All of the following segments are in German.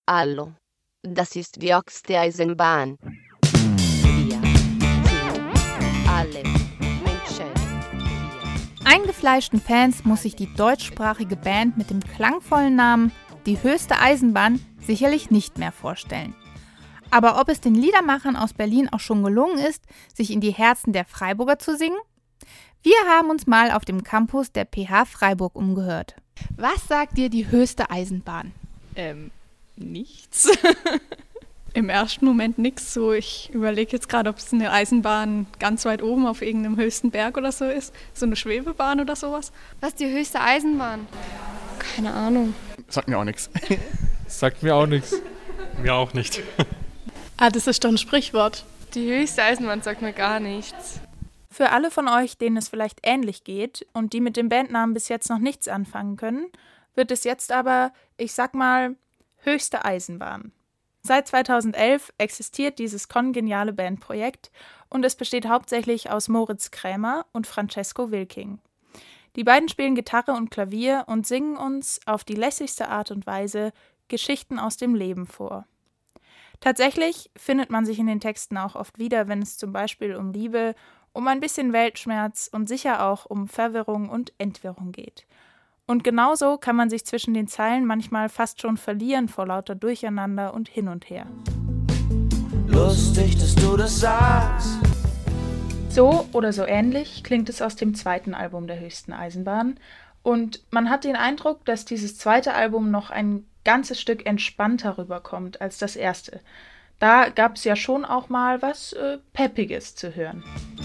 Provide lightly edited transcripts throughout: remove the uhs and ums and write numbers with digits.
Hallo. Das ist die höchste Eisenbahn. Wir sind alle Menschen. Eingefleischten Fans muss sich die deutschsprachige Band mit dem klangvollen Namen Die höchste Eisenbahn sicherlich nicht mehr vorstellen. Aber ob es den Liedermachern aus Berlin auch schon gelungen ist, sich in die Herzen der Freiburger zu singen? Wir haben uns mal auf dem Campus der PH Freiburg umgehört. Was sagt dir die höchste Eisenbahn? Nichts. Im ersten Moment nichts. So, ich überlege jetzt gerade, ob es eine Eisenbahn ganz weit oben auf irgendeinem höchsten Berg oder so ist. So eine Schwebebahn oder sowas. Was ist die höchste Eisenbahn? Keine Ahnung. Sagt mir auch nichts. Sagt mir auch nichts. Mir auch nicht. Das ist doch ein Sprichwort. Die höchste Eisenbahn sagt mir gar nichts. Für alle von euch, denen es vielleicht ähnlich geht und die mit dem Bandnamen bis jetzt noch nichts anfangen können, wird es jetzt aber, ich sag mal, höchste Eisenbahn. Seit 2011 existiert dieses kongeniale Bandprojekt und es besteht hauptsächlich aus Moritz Krämer und Francesco Wilking. Die beiden spielen Gitarre und Klavier und singen uns auf die lässigste Art und Weise Geschichten aus dem Leben vor. Tatsächlich findet man sich in den Texten auch oft wieder, wenn es zum Beispiel um Liebe, um ein bisschen Weltschmerz und sicher auch um Verwirrung und Entwirrung geht. Und genauso kann man sich zwischen den Zeilen manchmal fast schon verlieren vor lauter Durcheinander und hin und her. Lustig, dass du das sagst. So oder so ähnlich klingt es aus dem zweiten Album der höchsten Eisenbahn. Und man hat den Eindruck, dass dieses zweite Album noch ein ganzes Stück entspannter rüberkommt als das erste. Da gab es ja schon auch mal was Peppiges zu hören.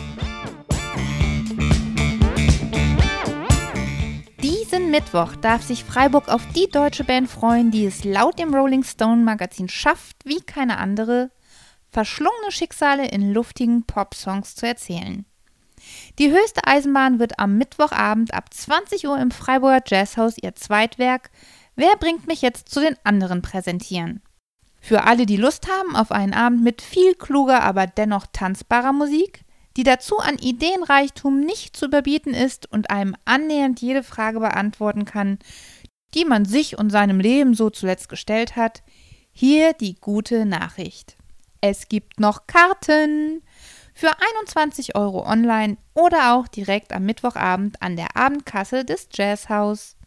Diesen Mittwoch darf sich Freiburg auf die deutsche Band freuen, die es laut dem Rolling Stone Magazin schafft, wie keine andere, verschlungene Schicksale in luftigen Pop-Songs zu erzählen. Die höchste Eisenbahn wird am Mittwochabend ab 20 Uhr im Freiburger Jazzhaus ihr Zweitwerk Wer bringt mich jetzt zu den anderen präsentieren. Für alle, die Lust haben auf einen Abend mit viel kluger, aber dennoch tanzbarer Musik, die dazu an Ideenreichtum nicht zu überbieten ist und einem annähernd jede Frage beantworten kann, die man sich und seinem Leben so zuletzt gestellt hat, hier die gute Nachricht. Es gibt noch Karten für 21 € online oder auch direkt am Mittwochabend an der Abendkasse des Jazzhaus.